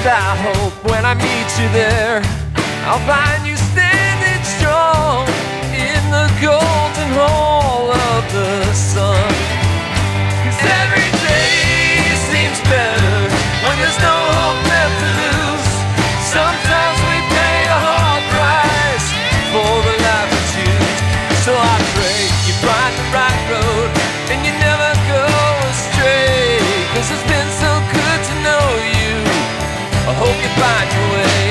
And I hope when I meet you there, I'll find you standing strong in the golden hall of the sun. 'Cause every day seems better when there's no hope left to lose. Sometimes we pay a hard price for the life we choose. So I pray you find the right road and you never go astray. 'Cause it's been so good to know you, I hope you find your way.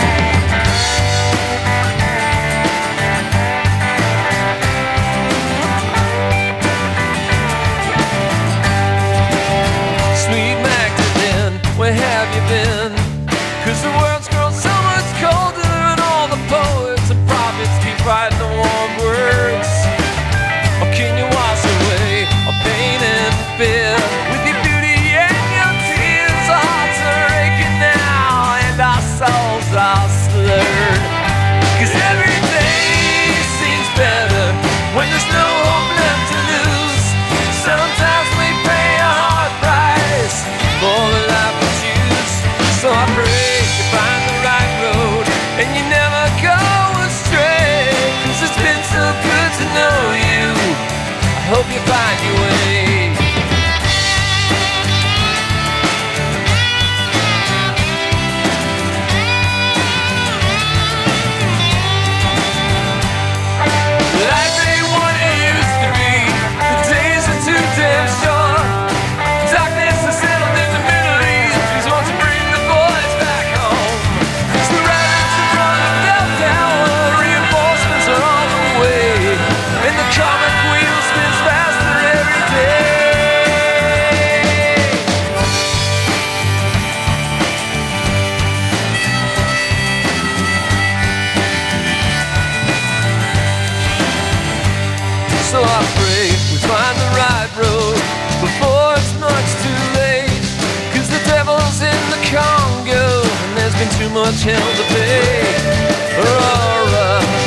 Sweet Magdalene, where have you been? 'Cause the world's grown so much colder and all the poets and prophets keep writing the warm words. Or can you wash away our pain and fear with your beauty and your tears? Our hearts are aching now and our souls are slurred. 'Cause every day seems better when there's no hope left to lose. Sometimes we pay a hard price for the life we choose. So I pray you find the right road and you never go astray. 'Cause it's been so good to know you, I hope you find your way. Life ain't what it used to be. The days are too damn short. Darkness has settled in the Middle East. Please won't you bring the boys back home? 'Cause the rabbits have run and fell down. Reinforcements are on the way, and the comic wheel spins faster every day. So I pray we find the right road before it's much too late. 'Cause the devil's in the Congo and there's been too much hell to pay. Aurora,